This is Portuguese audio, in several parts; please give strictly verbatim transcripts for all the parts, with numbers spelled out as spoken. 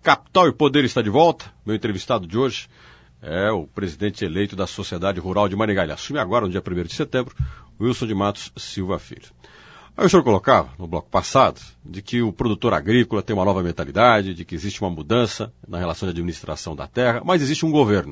Capital e Poder está de volta. Meu entrevistado de hoje é o presidente eleito da Sociedade Rural de Maringá. Ele assume agora, no dia primeiro de setembro, Wilson de Matos Silva Filho. Aí o senhor colocava, no bloco passado, de que o produtor agrícola tem uma nova mentalidade, de que existe uma mudança na relação de administração da terra, mas existe um governo.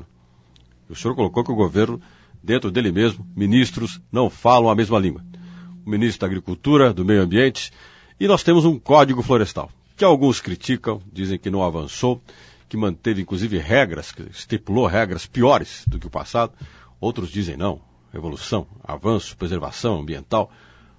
O senhor colocou que o governo, dentro dele mesmo, ministros não falam a mesma língua. O ministro da Agricultura, do Meio Ambiente, e nós temos um Código Florestal, que alguns criticam, dizem que não avançou, que manteve inclusive regras, que estipulou regras piores do que o passado. Outros dizem não, evolução, avanço, preservação ambiental.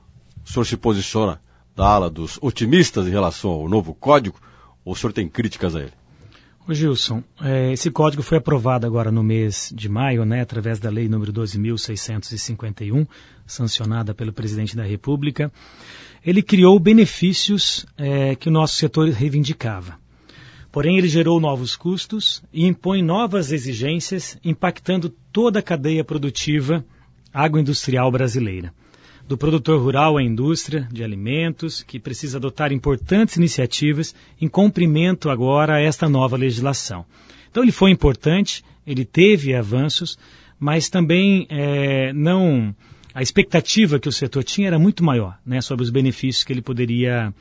O senhor se posiciona da ala dos otimistas em relação ao novo código, ou o senhor tem críticas a ele? Ô Gilson, é, esse código foi aprovado agora no mês de maio, né, através da lei número doze mil seiscentos e cinquenta e um, sancionada pelo presidente da República. Ele criou benefícios é, que o nosso setor reivindicava. Porém, ele gerou novos custos e impõe novas exigências, impactando toda a cadeia produtiva agroindustrial brasileira. Do produtor rural à indústria de alimentos, que precisa adotar importantes iniciativas em cumprimento agora a esta nova legislação. Então, ele foi importante, ele teve avanços, mas também é, não... A expectativa que o setor tinha era muito maior, né, sobre os benefícios que ele poderia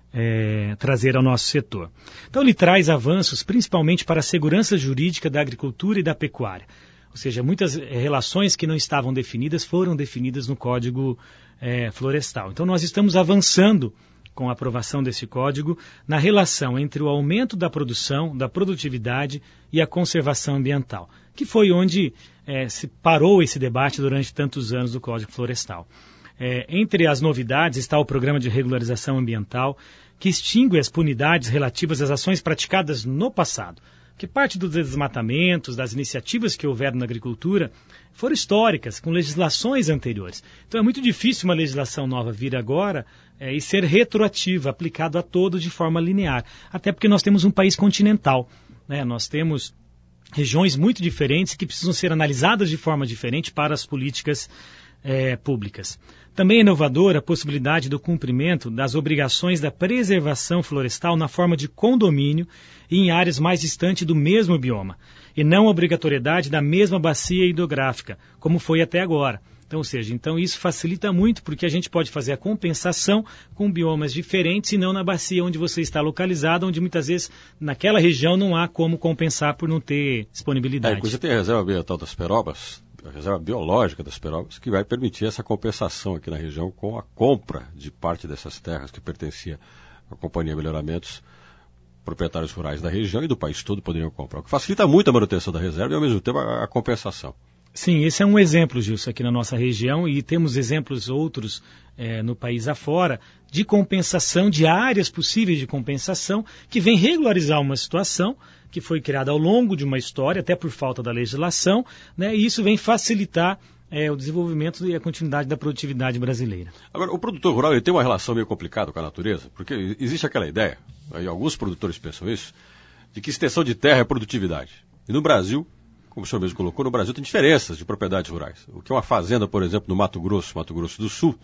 é, trazer ao nosso setor. Então ele traz avanços principalmente para a segurança jurídica da agricultura e da pecuária. Ou seja, muitas relações que não estavam definidas foram definidas no Código é, Florestal. Então nós estamos avançando com a aprovação desse código na relação entre o aumento da produção, da produtividade e a conservação ambiental, que foi onde é, se parou esse debate durante tantos anos do Código Florestal. É, entre as novidades está o Programa de Regularização Ambiental, que extingue as punidades relativas às ações praticadas no passado, que parte dos desmatamentos, das iniciativas que houveram na agricultura, foram históricas, com legislações anteriores. Então é muito difícil uma legislação nova vir agora é, e ser retroativa, aplicado a todos de forma linear. Até porque nós temos um país continental, né? Nós temos regiões muito diferentes que precisam ser analisadas de forma diferente para as políticas é, públicas. Também é inovadora a possibilidade do cumprimento das obrigações da preservação florestal na forma de condomínio e em áreas mais distantes do mesmo bioma, e não a obrigatoriedade da mesma bacia hidrográfica, como foi até agora. Então, ou seja, então isso facilita muito, porque a gente pode fazer a compensação com biomas diferentes e não na bacia onde você está localizado, onde muitas vezes naquela região não há como compensar por não ter disponibilidade. É, inclusive tem a reserva ambiental das Perobas, a reserva biológica das Perobas, que vai permitir essa compensação aqui na região com a compra de parte dessas terras que pertencia à Companhia Melhoramentos. Proprietários rurais da região e do país todo poderiam comprar, o que facilita muito a manutenção da reserva e ao mesmo tempo a, a compensação. Sim, esse é um exemplo, Gilson, aqui na nossa região, e temos exemplos outros é, no país afora, de compensação, de áreas possíveis de compensação, que vem regularizar uma situação que foi criada ao longo de uma história, até por falta da legislação, né, e isso vem facilitar é, o desenvolvimento e a continuidade da produtividade brasileira. Agora, o produtor rural ele tem uma relação meio complicada com a natureza, porque existe aquela ideia, e alguns produtores pensam isso, de que extensão de terra é produtividade. E no Brasil, como o senhor mesmo colocou, no Brasil tem diferenças de propriedades rurais. O que é uma fazenda, por exemplo, no Mato Grosso, Mato Grosso do Sul,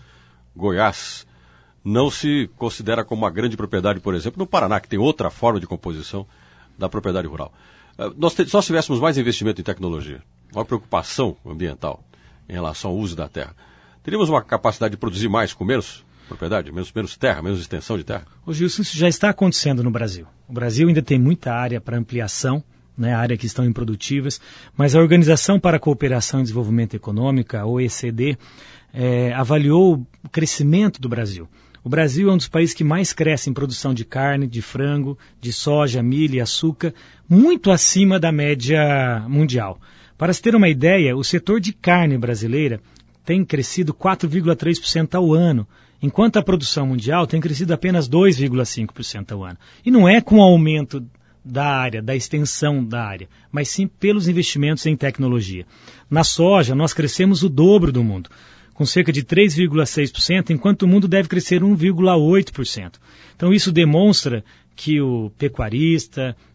Goiás, não se considera como uma grande propriedade, por exemplo, no Paraná, que tem outra forma de composição da propriedade rural. Nós, te, se nós tivéssemos mais investimento em tecnologia, maior preocupação ambiental em relação ao uso da terra, teríamos uma capacidade de produzir mais com menos propriedade, menos, menos terra, menos extensão de terra? Ô Gilson, isso já está acontecendo no Brasil. O Brasil ainda tem muita área para ampliação, né, área que estão improdutivas, mas a Organização para a Cooperação e Desenvolvimento Econômico, a O E C D, é, avaliou o crescimento do Brasil. O Brasil é um dos países que mais cresce em produção de carne, de frango, de soja, milho e açúcar, muito acima da média mundial. Para se ter uma ideia, o setor de carne brasileira tem crescido quatro vírgula três por cento ao ano, enquanto a produção mundial tem crescido apenas dois vírgula cinco por cento ao ano. E não é com o aumento da área, da extensão da área, mas sim pelos investimentos em tecnologia. Na soja, nós crescemos o dobro do mundo, com cerca de três vírgula seis por cento, enquanto o mundo deve crescer um vírgula oito por cento. Então isso demonstra que o pecuarista,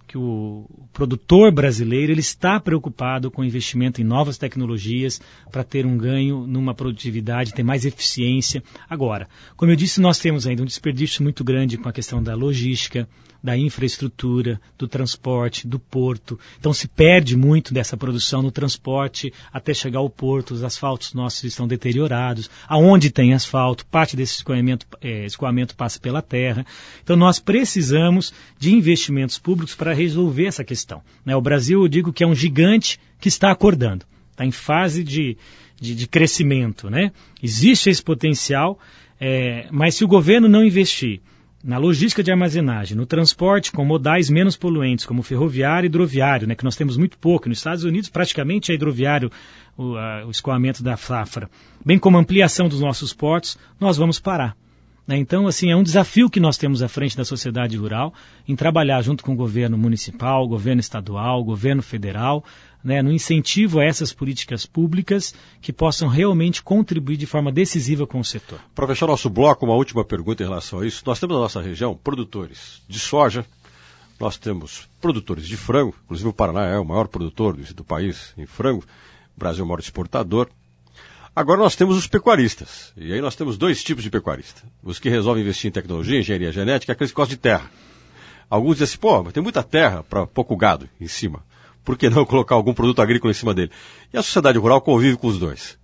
que o produtor brasileiro ele está preocupado com o investimento em novas tecnologias para ter um ganho numa produtividade, ter mais eficiência. Agora, como eu disse, nós temos ainda um desperdício muito grande com a questão da logística, da infraestrutura, do transporte, do porto. Então se perde muito dessa produção no transporte até chegar ao porto. Os asfaltos nossos estão deteriorados. Aonde tem asfalto, parte desse escoamento, é, escoamento passa pela terra. Então nós precisamos de investimentos públicos para resolver essa questão. Né? O Brasil, eu digo que é um gigante que está acordando. Está em fase de, de, de crescimento. Né? Existe esse potencial, é, mas se o governo não investir na logística de armazenagem, no transporte com modais menos poluentes, como ferroviário e hidroviário, né, que nós temos muito pouco. Nos Estados Unidos, praticamente é hidroviário o, a, o escoamento da safra, bem como a ampliação dos nossos portos, nós vamos parar. Né? Então, assim, é um desafio que nós temos à frente da sociedade rural em trabalhar junto com o governo municipal, governo estadual, governo federal, né, no incentivo a essas políticas públicas que possam realmente contribuir de forma decisiva com o setor. Para fechar nosso bloco, uma última pergunta em relação a isso. Nós temos na nossa região produtores de soja, nós temos produtores de frango, inclusive o Paraná é o maior produtor do, do país em frango, o Brasil é o maior exportador. Agora nós temos os pecuaristas, e aí nós temos dois tipos de pecuarista. Os que resolvem investir em tecnologia, engenharia genética, e aqueles que gostam de terra. Alguns dizem assim, pô, mas tem muita terra para pouco gado em cima. Por que não colocar algum produto agrícola em cima dele? E a sociedade rural convive com os dois.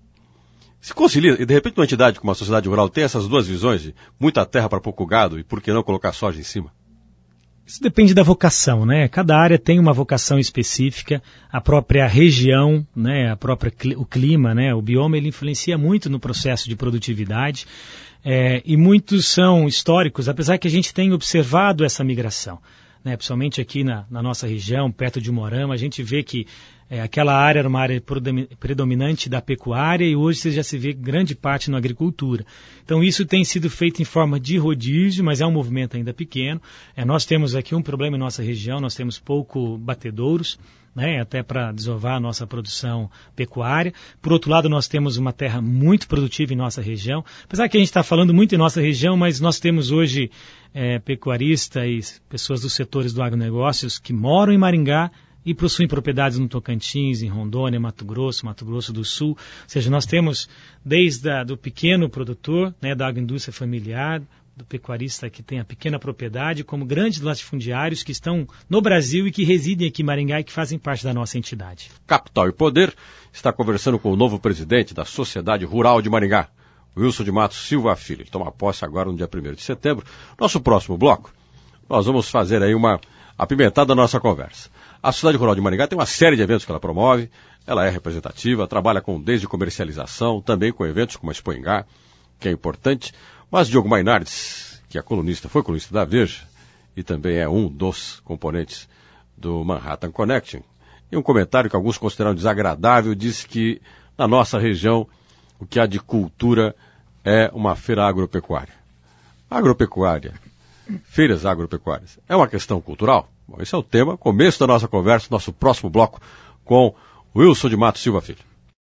Se concilia, e de repente uma entidade como a sociedade rural tem essas duas visões de muita terra para pouco gado e por que não colocar soja em cima? Isso depende da vocação, né? Cada área tem uma vocação específica, a própria região, né? A própria, o clima, né? O bioma, ele influencia muito no processo de produtividade, é, e muitos são históricos, apesar que a gente tem observado essa migração. Né, principalmente aqui na, na nossa região, perto de Moarama, a gente vê que é, aquela área era uma área predominante da pecuária e hoje você já se vê grande parte na agricultura. Então isso tem sido feito em forma de rodízio, mas é um movimento ainda pequeno. É, nós temos aqui um problema em nossa região, nós temos pouco batedouros, né, até para desovar a nossa produção pecuária. Por outro lado, nós temos uma terra muito produtiva em nossa região. Apesar que a gente está falando muito em nossa região, mas nós temos hoje é, pecuaristas e pessoas dos setores do agronegócios que moram em Maringá e possuem propriedades no Tocantins, em Rondônia, Mato Grosso, Mato Grosso do Sul. Ou seja, nós temos desde a, do pequeno produtor, né, da agroindústria familiar, do pecuarista que tem a pequena propriedade, como grandes latifundiários que estão no Brasil e que residem aqui em Maringá e que fazem parte da nossa entidade. Capital e Poder está conversando com o novo presidente da Sociedade Rural de Maringá, Wilson de Matos Silva Filho. Ele toma posse agora no dia primeiro de setembro. Nosso próximo bloco, nós vamos fazer aí uma apimentada da nossa conversa. A Sociedade Rural de Maringá tem uma série de eventos que ela promove, ela é representativa, trabalha com desde comercialização, também com eventos como a Expo Engá, que é importante. Mas Diogo Mainardes, que é colunista, foi colunista da Veja e também é um dos componentes do Manhattan Connection, em um comentário que alguns consideram desagradável, disse que na nossa região o que há de cultura é uma feira agropecuária. Agropecuária, feiras agropecuárias, é uma questão cultural? Bom, esse é o tema, começo da nossa conversa, nosso próximo bloco com Wilson de Matos Silva Filho.